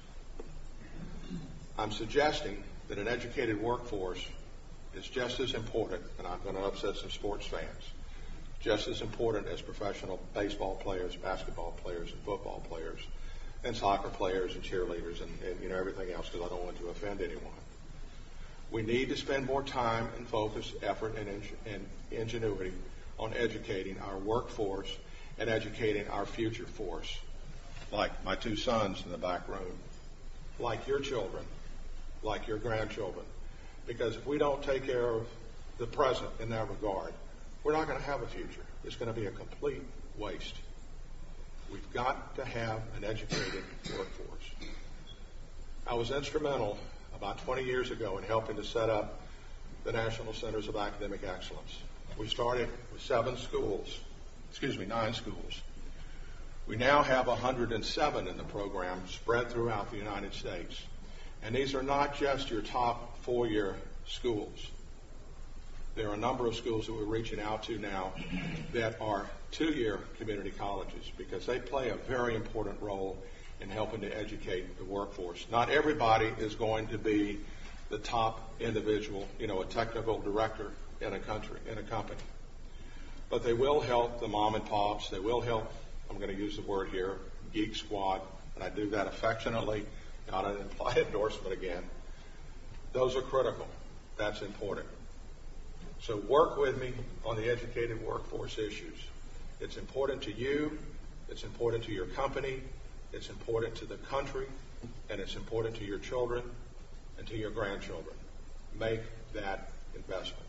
I'm suggesting that an educated workforce is just as important, and I'm going to upset some sports fans, just as important as professional baseball players, basketball players, and football players, and soccer players and cheerleaders and, and you know everything else, because I don't want to offend anyone. We need to spend more time and focus, effort, and, ing- and ingenuity on educating our workforce and educating our future force, like my two sons in the back room, like your children, like your grandchildren. Because if we don't take care of the present in that regard, we're not going to have a future. It's going to be a complete waste. We've got to have an educated workforce. I was instrumental about twenty years ago in helping to set up the National Centers of Academic Excellence. We started with seven schools, excuse me, nine schools. We now have one hundred seven in the program spread throughout the United States. And these are not just your top four-year schools. There are a number of schools that we're reaching out to now that are two-year community colleges, because they play a very important role in helping to educate the workforce. Not everybody is going to be the top individual, you know, a technical director in a country, in a company. But they will help the mom and pops. They will help, I'm going to use the word here, Geek Squad, and I do that affectionately, not an implied endorsement again. Those are critical. That's important. So work with me on the educated workforce issues. It's important to you, it's important to your company, it's important to the country, and it's important to your children and to your grandchildren. Make that investment.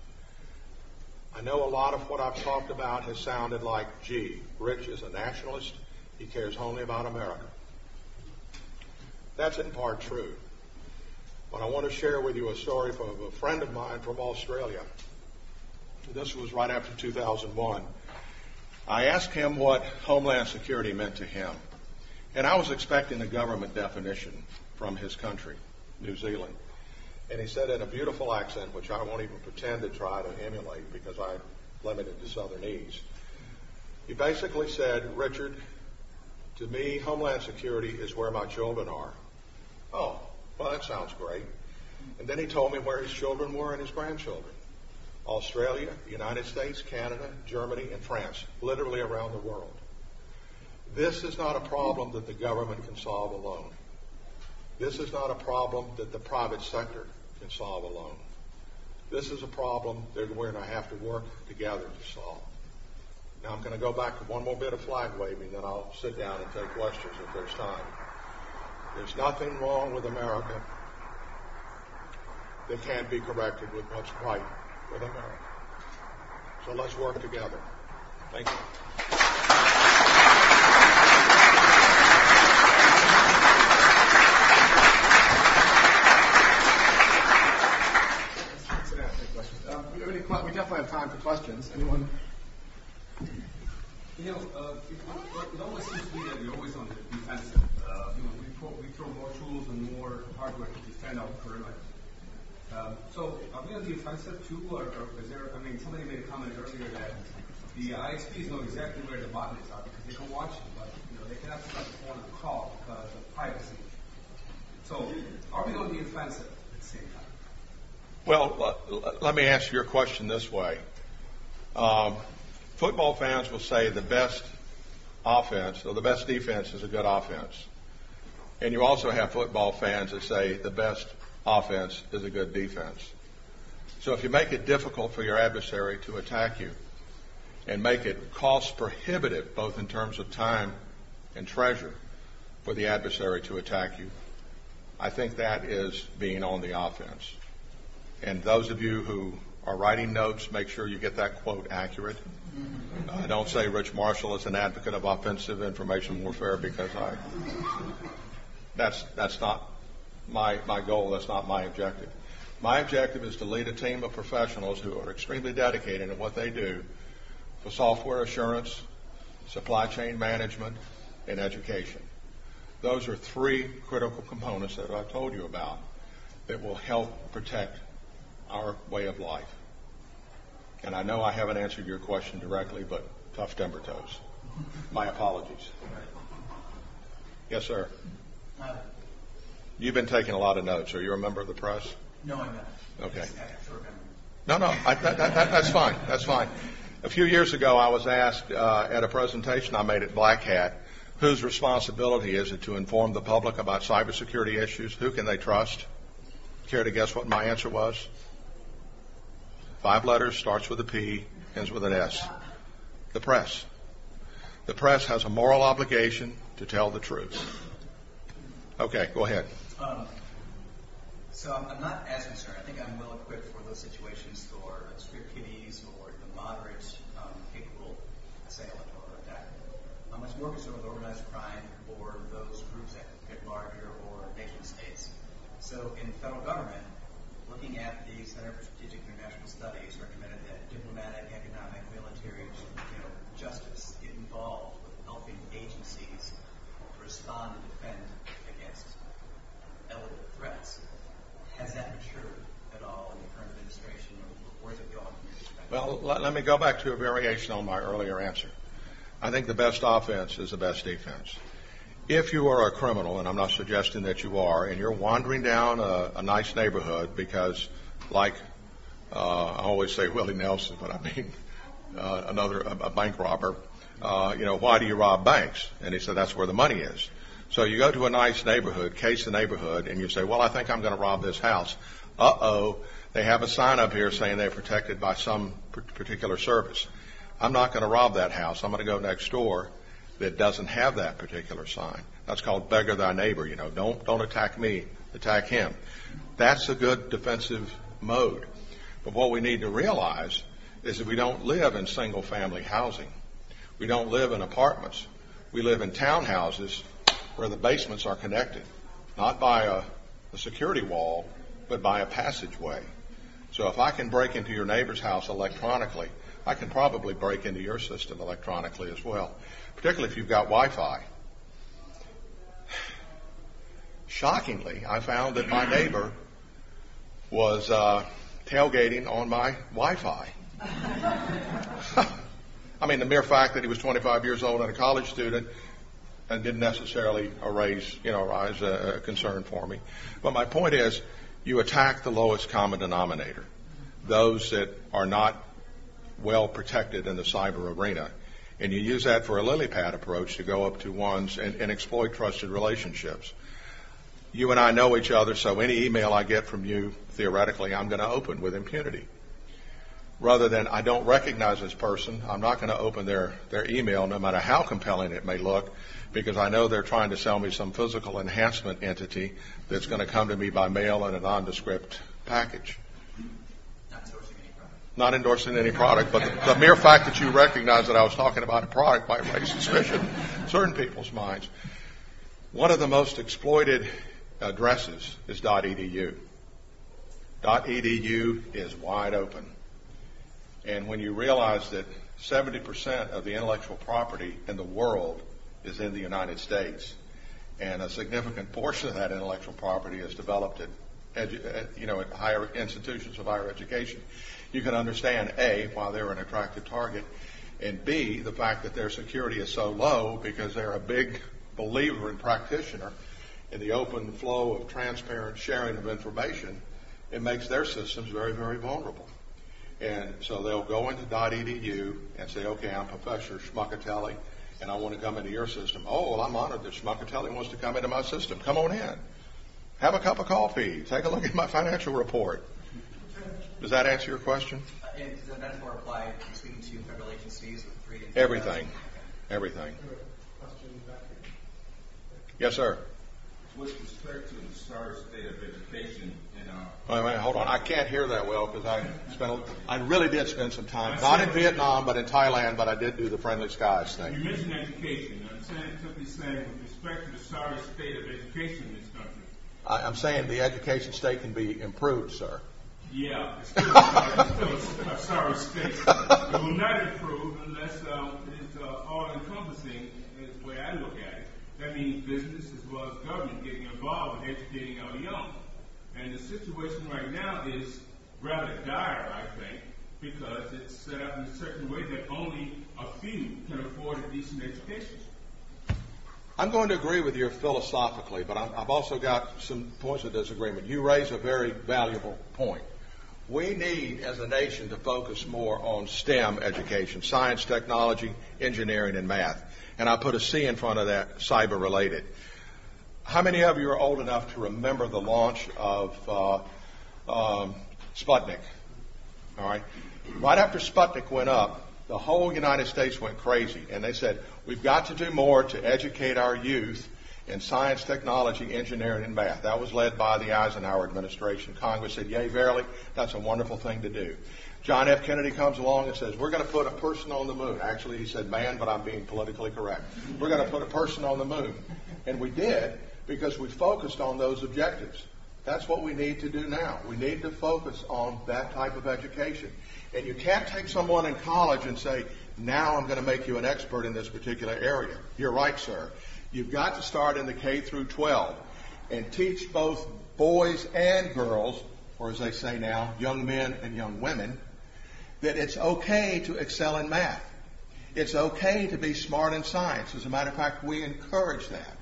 I know a lot of what I've talked about has sounded like, gee, Rich is a nationalist, he cares only about America. That's in part true. But I want to share with you a story from a friend of mine from Australia. This was right after two thousand one. I asked him what Homeland Security meant to him. And I was expecting a government definition from his country, New Zealand. And he said in a beautiful accent, which I won't even pretend to try to emulate because I'm limited to Southernese. He basically said, Richard, to me, Homeland Security is where my children are. Oh, well, that sounds great. And then he told me where his children were and his grandchildren. Australia, the United States, Canada, Germany, and France, literally around the world. This is not a problem that the government can solve alone. This is not a problem that the private sector can solve alone. This is a problem that we're going to have to work together to solve. Now I'm going to go back to one more bit of flag waving, then I'll sit down and take questions if there's time. There's nothing wrong with America that can't be corrected with what's right with America. So let's work together. Thank you. Um, we, we definitely have time for questions. Anyone? You know, uh, it, it always seems to me that we're always on the defensive. Uh, you know, we throw, we throw more tools and more hardware to defend our perimeter. Um, so, are we on the offensive too, or, or is there? I mean, somebody made a comment earlier that the I S Ps know exactly where the botnets are because they can watch them, but you know they cannot pick up the phone and call because of privacy. So, are we on the offensive at the same time? Well, uh, let me answer your question this way. Um, football fans will say the best offense or the best defense is a good offense. And you also have football fans that say the best offense is a good defense. So if you make it difficult for your adversary to attack you and make it cost prohibitive, both in terms of time and treasure, for the adversary to attack you, I think that is being on the offense. And those of you who are writing notes, make sure you get that quote accurate. Uh, don't say Rich Marshall is an advocate of offensive information warfare because I, that's, that's not my, my goal. That's not my objective. My objective is to lead a team of professionals who are extremely dedicated in what they do for software assurance, supply chain management, and education. Those are three critical components that I told you about that will help protect our way of life. And I know I haven't answered your question directly, but tough timber toes. My apologies. Yes, sir. Uh, You've been taking a lot of notes. Are you a member of the press? no, I'm not. Okay. Short memory. No, no, I, that, that, that's fine. That's fine. A few years ago, I was asked uh, at a presentation I made at Black Hat, whose responsibility is it to inform the public about cybersecurity issues? Who can they trust? Care to guess what my answer was? Five letters, starts with a P, ends with an S. The press. The press has a moral obligation to tell the truth. Okay, go ahead. Um, so I'm, I'm not as concerned. I think I'm well equipped for those situations for script kiddies or the moderate, um, capable assailant or attacker. I'm much more concerned with organized crime or those groups that get larger or nation states. So in the federal government, looking at the Center for Strategic International Studies recommended that diplomatic, economic, military, you know, justice get involved with helping agencies respond and defend against elegant threats. Has that matured at all in the current administration, or where's it going from your perspective? Well, let, let me go back to a variation on my earlier answer. I think the best offense is the best defense. If you are a criminal, and I'm not suggesting that you are, and you're wandering down a, a nice neighborhood because, like uh, I always say Willie Nelson, but I mean uh, another a, a bank robber, uh, you know, why do you rob banks? And he said, that's where the money is. So you go to a nice neighborhood, case the neighborhood, and you say, well, I think I'm going to rob this house. Uh-oh, they have a sign up here saying they're protected by some particular service. I'm not going to rob that house. I'm going to go next door that doesn't have that particular sign. That's called beggar thy neighbor. You know, don't don't attack me, attack him. That's a good defensive mode. But what we need to realize is that we don't live in single-family housing. We don't live in apartments. We live in townhouses where the basements are connected, not by a, a security wall, but by a passageway. So if I can break into your neighbor's house electronically, I can probably break into your system electronically as well, particularly if you've got Wi-Fi. Shockingly, I found that my neighbor was uh, tailgating on my Wi-Fi. I mean, the mere fact that he was twenty-five years old and a college student and didn't necessarily arise, you know, arise a, a concern for me. But my point is, you attack the lowest common denominator, those that are not well protected in the cyber arena, and you use that for a lily pad approach to go up to ones and, and exploit trusted relationships. You and I know each other, so any email I get from you, theoretically, I'm going to open with impunity. Rather than I don't recognize this person, I'm not going to open their, their email, no matter how compelling it may look, because I know they're trying to sell me some physical enhancement entity that's going to come to me by mail in a nondescript package. Not endorsing any product. Not endorsing any product, but the, the mere fact that you recognize that I was talking about a product might raise suspicion in certain people's minds. One of the most exploited addresses is .edu. .edu is wide open. And when you realize that seventy percent of the intellectual property in the world is in the United States, and a significant portion of that intellectual property is developed at, edu- at you know, at higher institutions of higher education, you can understand, A, why they're an attractive target, and B, the fact that their security is so low because they're a big believer and practitioner in the open flow of transparent sharing of information. It makes their systems very, very vulnerable. And so they'll go into .edu and say, okay, I'm Professor Schmuckatelli, and I want to come into your system. Oh, well, I'm honored that Schmuckatelli wants to come into my system. Come on in. Have a cup of coffee. Take a look at my financial report. Does that answer your question? Uh, and does the metaphor apply to speaking to federal agencies with free and Everything. Everything. Yes, sir. With respect to the sorry state of education in our... Wait, wait, hold on. I can't hear that well because I spent. A, I really did spend some time, not in Vietnam, but in Thailand, but I did do the Friendly Skies thing. You mentioned education. I'm saying, simply saying, with respect to the sorry state of education in this country. I, I'm saying the education state can be improved, sir. Yeah, it's still, it's still a sorry state. It will not improve unless um, it's uh, all-encompassing, is the way I look at it. That means business as well as government getting involved in educating our young. And the situation right now is rather dire, I think, because it's set up in a certain way that only a few can afford a decent education. I'm going to agree with you philosophically, but I'm, I've also got some points of disagreement. You raise a very valuable point. We need, as a nation, to focus more on STEM education, science, technology, engineering, and math. And I put a C in front of that, cyber-related. How many of you are old enough to remember the launch of uh, um, Sputnik? All right. Right after Sputnik went up, the whole United States went crazy, and they said, we've got to do more to educate our youth in science, technology, engineering, and math. That was led by the Eisenhower administration. Congress said, yea, verily, that's a wonderful thing to do. John F. Kennedy comes along and says, we're going to put a person on the moon. Actually, he said man, but I'm being politically correct. We're going to put a person on the moon. And we did because we focused on those objectives. That's what we need to do now. We need to focus on that type of education. And you can't take someone in college and say, now I'm going to make you an expert in this particular area. You're right, sir. You've got to start in the K through twelve and teach both boys and girls, or as they say now, young men and young women, that it's okay to excel in math. It's okay to be smart in science. As a matter of fact, we encourage that.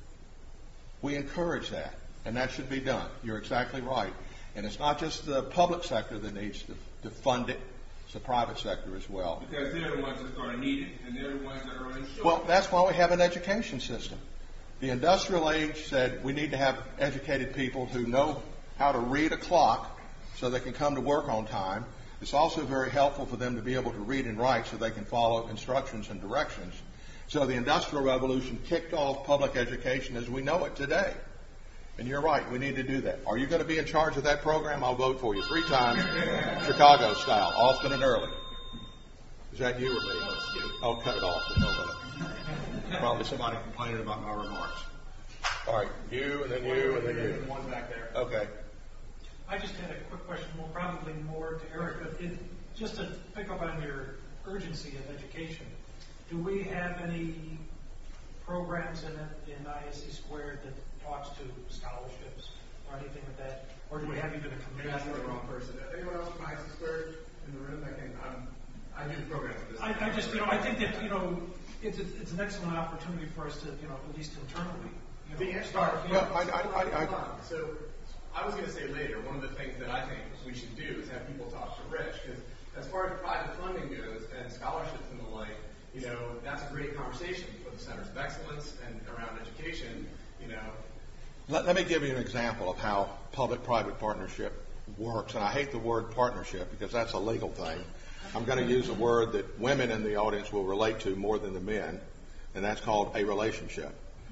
We encourage that, and that should be done. You're exactly right. And it's not just the public sector that needs to, to fund it. It's the private sector as well. Because they're the ones that are going to need it, and they're the ones that are uninsured. Well, that's why we have an education system. The industrial age said we need to have educated people who know how to read a clock so they can come to work on time. It's also very helpful for them to be able to read and write so they can follow instructions and directions. So the Industrial Revolution kicked off public education as we know it today. And you're right, we need to do that. Are you going to be in charge of that program? I'll vote for you three times, Chicago style, often and early. Is that you or me? Oh, cut it off. Probably somebody complaining about my remarks. All right, you, and then you, and then you. One back there. Okay. I just had a quick question, well, probably more to Eric, but it, just to pick up on your urgency of education, do we have any programs in it, in I S C Squared that talks to scholarships or anything like that? Or do we have even a committee? You're asking the wrong person. Anyone else from I S C Squared in the room? I can, I'm, I do the program for this. I, I just, you know, I think that, you know, it's, a, it's an excellent opportunity for us to, you know, at least internally, you know, The- start. You Well, know, I, I, I, Hold I, on. So I was going to say later, one of the things that I think we should do is have people talk to Rich, because as far as private funding goes and scholarships and the like, you know, that's a great conversation for the centers of excellence and around education, you know. let, let me give you an example of how public-private partnership works. And I hate the word partnership because that's a legal thing. I'm going to use a word that women in the audience will relate to more than the men, and that's called a relationship.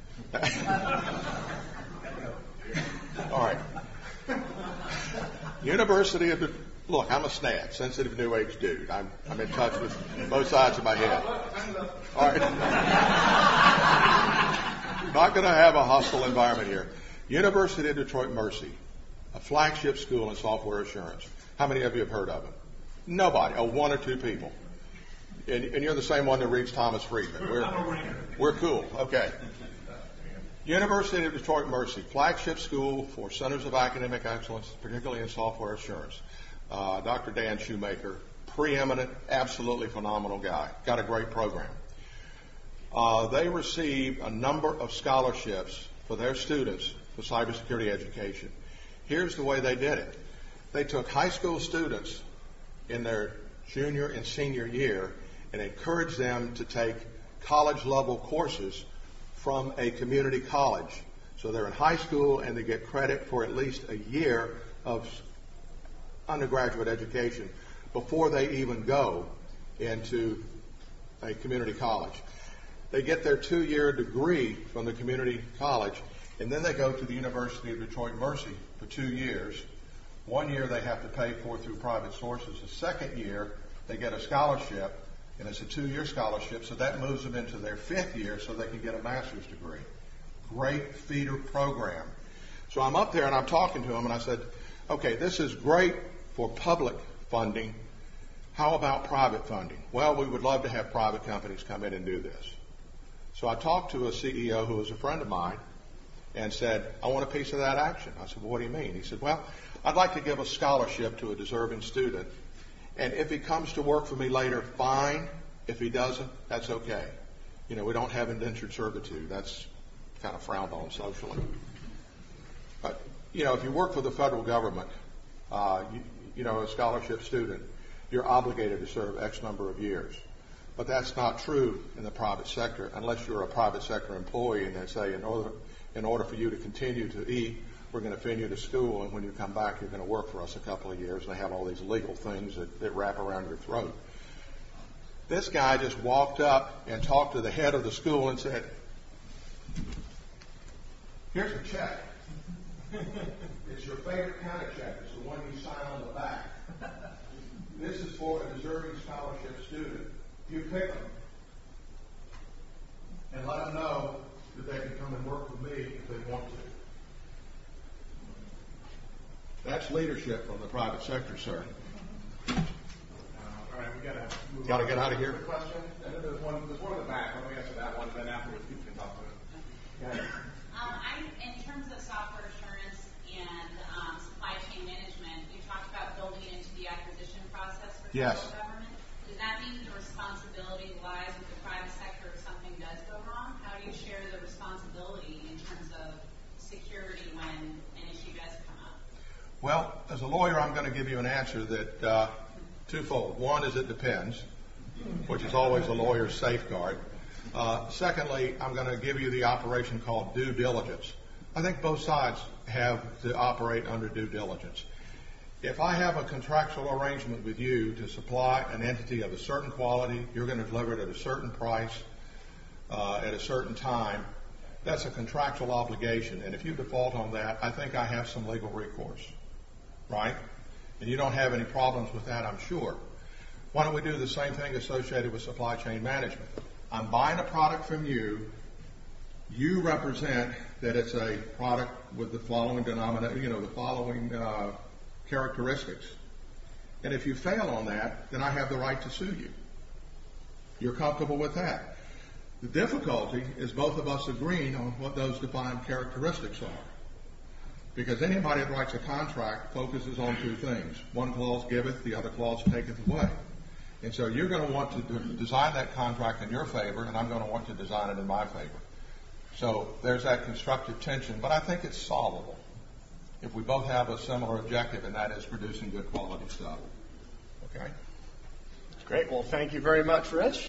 All right. University of, look, I'm a S N A D, sensitive new age dude. I'm, I'm in touch with both sides of my head. All right. Not going to have a hostile environment here. University of Detroit Mercy, a flagship school in software assurance. How many of you have heard of it? Nobody. Oh, one or two people. And, and you're the same one that reads Thomas Friedman. We're, we're cool. Okay. University of Detroit Mercy, flagship school for centers of academic excellence, particularly in software assurance. Uh, Doctor Dan Shoemaker, preeminent, absolutely phenomenal guy. Got a great program. Uh, they receive a number of scholarships for their students for cybersecurity education. Here's the way they did it. They took high school students in their junior and senior year and encouraged them to take college-level courses from a community college. So they're in high school and they get credit for at least a year of undergraduate education before they even go into a community college. They get their two-year degree from the community college, and then they go to the University of Detroit Mercy for two years. One year they have to pay for through private sources. The second year they get a scholarship, and it's a two-year scholarship, so that moves them into their fifth year so they can get a master's degree. Great feeder program. So I'm up there and I'm talking to them, and I said, okay, this is great for public funding. How about private funding? Well, we would love to have private companies come in and do this. So I talked to a C E O who was a friend of mine and said, I want a piece of that action. I said, well, what do you mean? He said, well, I'd like to give a scholarship to a deserving student. And if he comes to work for me later, fine. If he doesn't, that's okay. You know, we don't have indentured servitude. That's kind of frowned on socially. But, you know, if you work for the federal government, uh, you, you know, a scholarship student, you're obligated to serve X number of years. But that's not true in the private sector unless you're a private sector employee and they say in order, in order for you to continue to eat, we're going to send you to school, and when you come back, you're going to work for us a couple of years. And they have all these legal things that, that wrap around your throat. This guy just walked up and talked to the head of the school and said, here's a check. It's your favorite kind of check. It's the one you sign on the back. This is for a deserving scholarship student. You pick them and let them know that they can come and work with me if they want to. That's leadership from the private sector, sir. Uh, all right, we got to move Gotta on. get out of here. Quick question. And then there's one, there's one in the back. Why don't we answer that one, and then afterwards people can talk to it. Go ahead. Um, I'm, in terms of software assurance and um, supply chain management, you talked about building into the acquisition process for Yes. federal government. Does that mean the responsibility lies with the private sector if something does go wrong? How do you share the responsibility in terms of security when an issue does come up? Well, as a lawyer, I'm going to give you an answer that uh, twofold. One is it depends, which is always a lawyer's safeguard. Uh, secondly, I'm going to give you the operation called due diligence. I think both sides have to operate under due diligence. If I have a contractual arrangement with you to supply an entity of a certain quality, you're going to deliver it at a certain price, uh, at a certain time, that's a contractual obligation. And if you default on that, I think I have some legal recourse, right? And you don't have any problems with that, I'm sure. Why don't we do the same thing associated with supply chain management? I'm buying a product from you. You represent that it's a product with the following denominator, you know, the following uh, characteristics. And if you fail on that, then I have the right to sue you. You're comfortable with that. The difficulty is both of us agreeing on what those defined characteristics are. Because anybody that writes a contract focuses on two things. One clause giveth, the other clause taketh away. And so you're going to want to design that contract in your favor, and I'm going to want to design it in my favor. So there's that constructive tension, but I think it's solvable if we both have a similar objective, and that is producing good quality stuff. Okay? Great. Well, thank you very much, Rich.